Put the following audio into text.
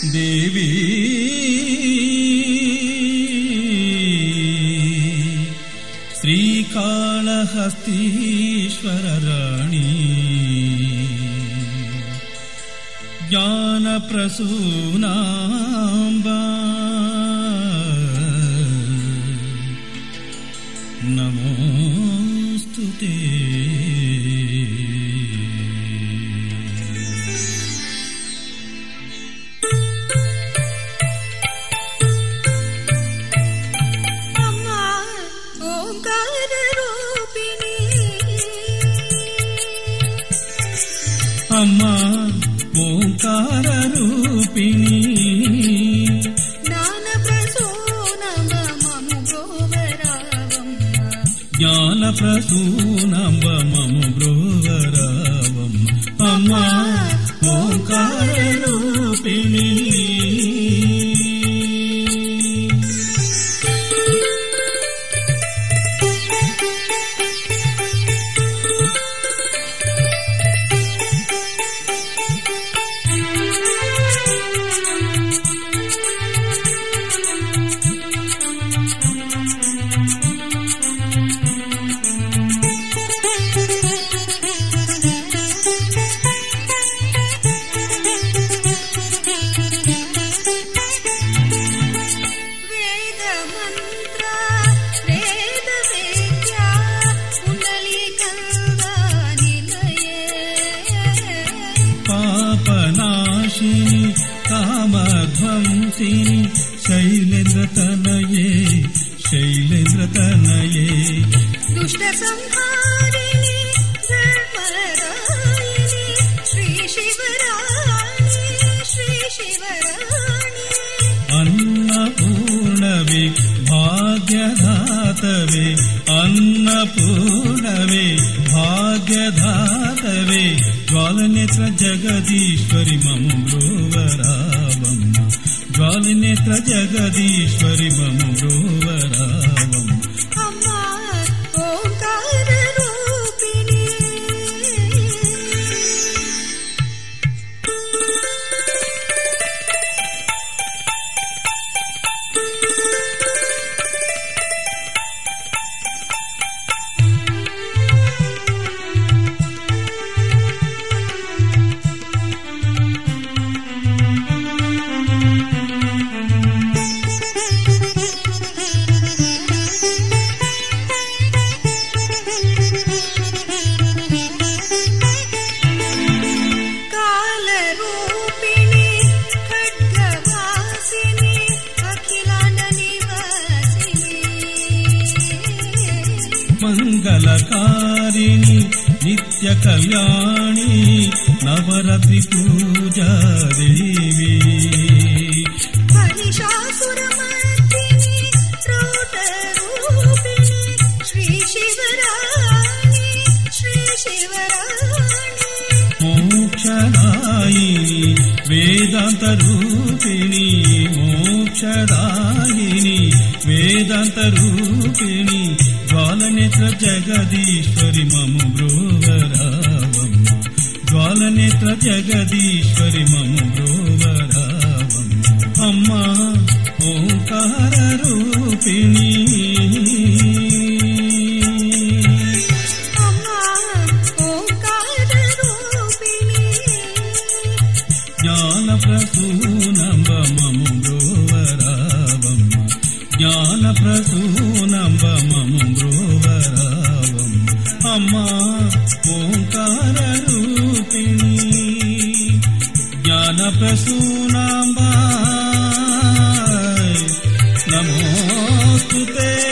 దేవి శ్రీకాళహస్తీశ్వర రాణి జ్ఞానప్రసూనాంబా నమోస్తుతే. అమ్మా ఓంకార రూపిణి జ్ఞాన ప్రసూనంబ మము బ్రోవరావమ్మ. అమ్మా ఓంకార రూపిణి పాపనాశిని కామధ్వంసిని శైలేంద్రతనయే శైలేంద్రతనయే దుష్ట సంహారిణి ధర్మరాయిని శ్రీ శివరాణి శ్రీ శివరాణి అన్నపూర్ణవే భాగ్యదాతవే అన్నపూర్ణవే భాగ్యదాతవే జ్వాలనేత్ర జగదీశ్వరి మము బ్రోవరావమ్మ. జ్వాలనేత్ర జగదీశ్వరి మము బ్రోవరావమ్మ. అమ్మా ఓంకార రూపిణి మంగళకారిణి నిత్య కళ్యాణి నవరాత్రి పూజా దేవి మహిషాసురమర్దిని రూపరూపిణి శ్రీ శివరాణి శ్రీ శివరాణి మోక్షదాయిని వేదాంత రూపిణి మోక్షదాయిని వేదాంత రూపిణి జ్వాలనేత్ర జగదీశ్వరి మము బ్రోవరావమ్మ. జ్వాలనేత్ర జగదీశ్వరి మము బ్రోవరావమ్మ. అమ్మా ఓంకార రూపిణి జ్ఞానప్రసూనంబ మము బ్రోవరావమ్మ. జ్ఞానప్రసూనంబ మము బ్రోవరావమ్మ. అమ్మా ఓంకార రూపిణి జ్ఞానప్రసూనాంబ నమోస్తుతే.